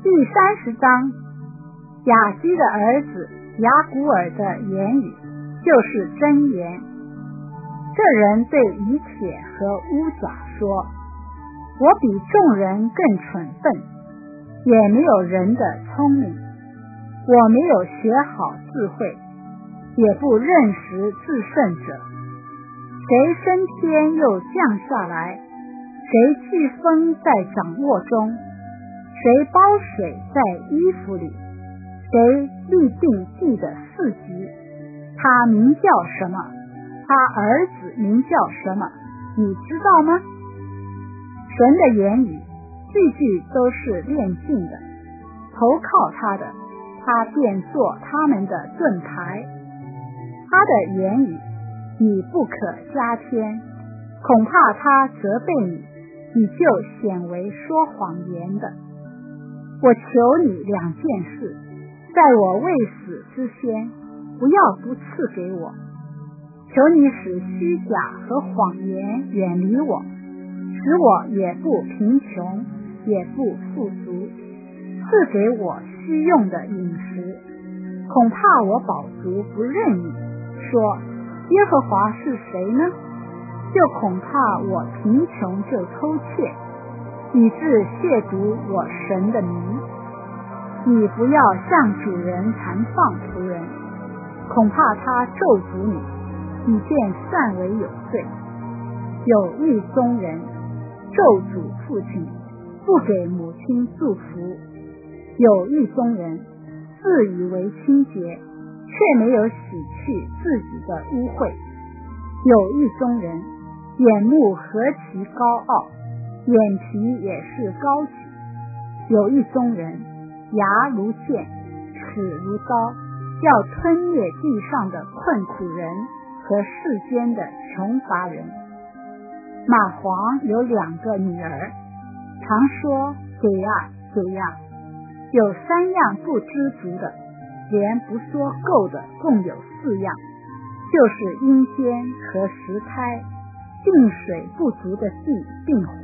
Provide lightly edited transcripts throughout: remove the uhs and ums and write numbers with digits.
第30章，雅基的儿子雅古尔的言语就是真言。这人对以铁和乌甲说，我比众人更蠢笨，也没有人的聪明，我没有学好智慧，也不认识至圣者。谁升天又降下来？谁飓风在掌握中？谁包水在衣服里？谁立定地的四极？他名叫什么？他儿子名叫什么？你知道吗？神的言语句句都是炼净的，投靠他的，他便做他们的盾牌。他的言语你不可加添，恐怕他责备你，你就显为说谎言的。我求你2件事，在我未死之前，不要不赐给我。求你使虚假和谎言远离我，使我也不贫穷，也不富足，赐给我需用的饮食。恐怕我饱足不认你，说耶和华是谁呢？就恐怕我贫穷就偷窃，以致亵渎我神的名。你不要向主人残放仆人，恐怕他咒诅你，你便算为有罪。有一宗人咒诅父亲，不给母亲祝福；有一宗人自以为清洁，却没有洗去自己的污秽；有一宗人眼目何其高傲，眼皮也是高举；有一宗人牙如剑，齿如刀，要吞灭地上的困苦人和世间的穷乏人。蚂蟥有2个女儿，常说给啊给啊，有3样不知足的，连不说够的共有4样，就是阴间和石胎，定水不足的地并火。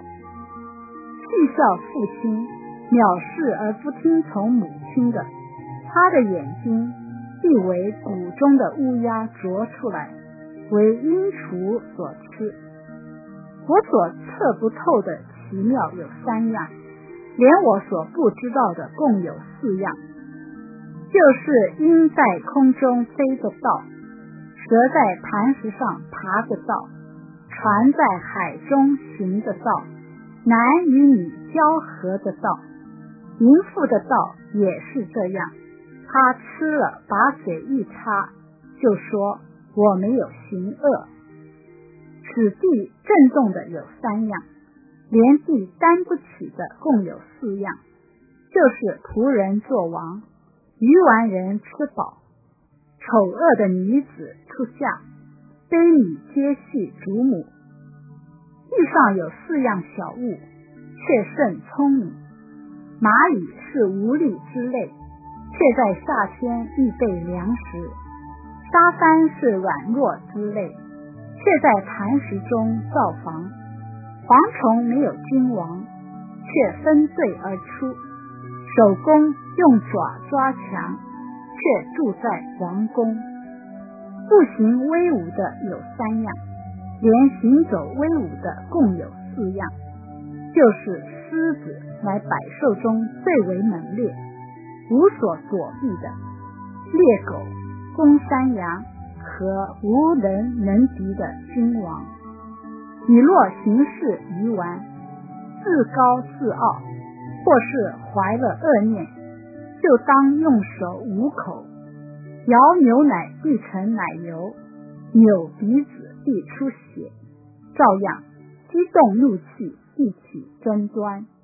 戏笑父亲，藐视而不听从母亲的，他的眼睛必为谷中的乌鸦啄出来，为鹰雏所吃。我所测不透的奇妙有3样，连我所不知道的共有4样，就是鹰在空中飞的道，蛇在磐石上爬的道，船在海中行的道，男与女交合的道。淫妇的道也是这样，他吃了把嘴一插，就说我没有行恶。使地震动的有3样，连地担不起的共有4样，就是仆人作王，愚顽人吃饱，丑恶的女子出嫁，卑女接续主母。地上有4样小物，却甚聪明。蚂蚁是无力之类，却在夏天预备粮食；沙帆是软弱之类，却在磐石中造房。蝗虫没有君王，却分队而出；手工用爪抓墙，却住在王宫。步行威武的有3样，连行走威武的共有4样，就是狮子乃百兽中最为猛烈，无所躲避的；猎狗、公山羊和无人能敌的君王。你若行事愚顽，自高自傲，或是怀了恶念，就当用手捂口。摇牛奶必成奶油，扭鼻子必出血，照样激动怒气必起争端。